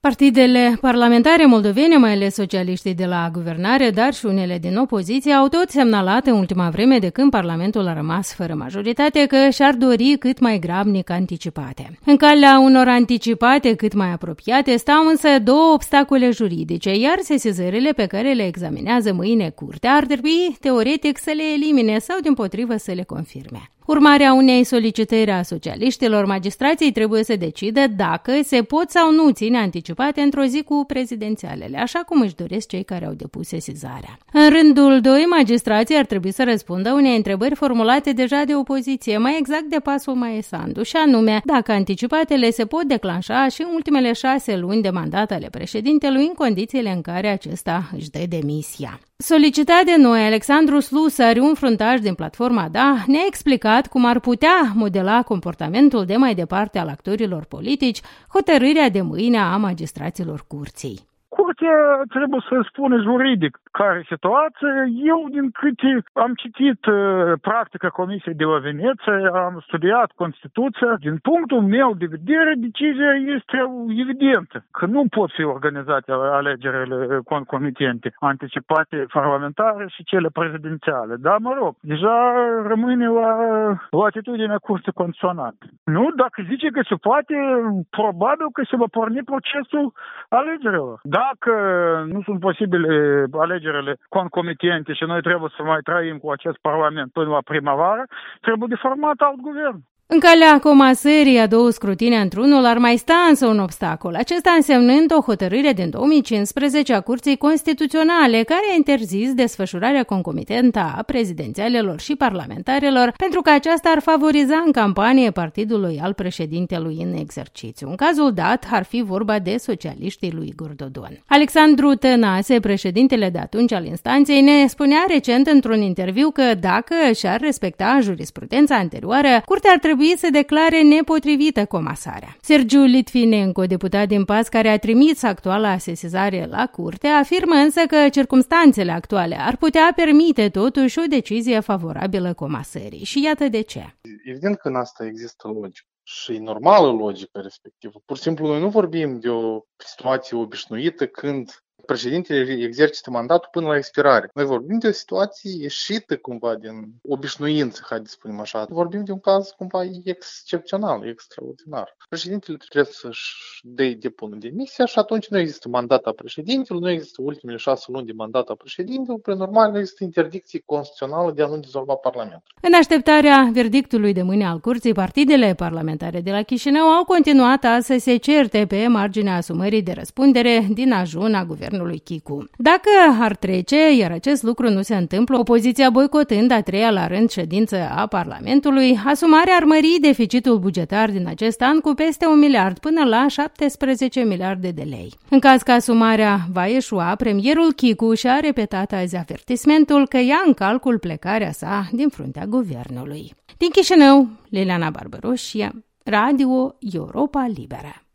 Partidele parlamentare moldovene, mai ales socialiștii de la guvernare, dar și unele din opoziție, au tot semnalat în ultima vreme, de când Parlamentul a rămas fără majoritate, că și-ar dori cât mai grabnic anticipate. În calea unor anticipate cât mai apropiate stau însă două obstacole juridice, iar sesizările pe care le examinează mâine curtea ar trebui, teoretic, să le elimine sau, dimpotrivă, să le confirme. Urmarea unei solicitări a socialiștilor, magistrații trebuie să decidă dacă se pot sau nu ține anticipate într-o zi cu prezidențialele, așa cum își doresc cei care au depus sesizarea. În rândul doi, magistrații ar trebui să răspundă unei întrebări formulate deja de opoziție, mai exact de Pasul Maesandu, și anume dacă anticipatele se pot declanșa și în ultimele 6 luni de mandat ale președintelui, în condițiile în care acesta își dă demisia. Solicitat de noi, Alexandru Slusari, un fruntaș din platforma DA, ne-a explicat cum ar putea modela comportamentul de mai departe al actorilor politici hotărârea de mâine a magistraților curții. Curtea trebuie să spună juridic care e situația. Eu, din câte am citit practica Comisiei de la Veneția, am studiat Constituția. Din punctul meu de vedere, decizia este evidentă, că nu pot fi organizate alegerile concomitente, anticipate parlamentare și cele prezidențiale. Dar, mă rog, deja rămâne la atitudinea Curții Constituționale. Nu, dacă zice că se poate, probabil că se va porni procesul alegerilor. Dacă nu sunt posibile alegerile concomitente și noi trebuie să mai trăim cu acest parlament până la primăvară, trebuie de format alt guvern. În calea comasării a două scrutine într-unul ar mai sta însă un obstacol, acesta însemnând o hotărâre din 2015 a Curții Constituționale, care a interzis desfășurarea concomitentă a prezidențialelor și parlamentarelor, pentru că aceasta ar favoriza în campanie partidului al președintelui în exercițiu. În cazul dat, ar fi vorba de socialiștii lui Igor Dodon. Alexandru Tănase, președintele de atunci al instanței, ne spunea recent într-un interviu că dacă și-ar respecta jurisprudența anterioară, Curtea ar trebui să declare nepotrivită comasarea. Sergiu Litvinenko, deputat din PAS care a trimis actuala sesizare la curte, afirmă însă că circumstanțele actuale ar putea permite totuși o decizie favorabilă comasării. Și iată de ce. Evident că în asta există logică. Și e normală logica respectivă. Pur și simplu noi nu vorbim de o situație obișnuită când președintele exercită mandatul până la expirare. Noi vorbim de o situație ieșită cumva din obișnuință, haideți să spunem așa. Vorbim de un caz cumva excepțional, extraordinar. Președintele trebuie să-și depună demisia și atunci nu există mandat a președintelui, nu există ultimele 6 luni de mandat a președintelui, prin urmare nu există interdicție constituțională de a nu dizolva Parlamentul. În așteptarea verdictului de mâine al curții, partidele parlamentare de la Chișinău au continuat să se certe pe marginea asumării de răspundere din ajun a guvernului Chicu. Dacă ar trece, iar acest lucru nu se întâmplă, opoziția boicotând a 3-a la rând ședință a Parlamentului, asumarea ar mări deficitul bugetar din acest an cu peste 1 miliard până la 17 miliarde de lei. În caz că asumarea va eșua, premierul Chicu și-a repetat azi avertismentul că ia în calcul plecarea sa din fruntea guvernului. Din Chișinău, Liliana Barbaroșie, Radio Europa Liberă.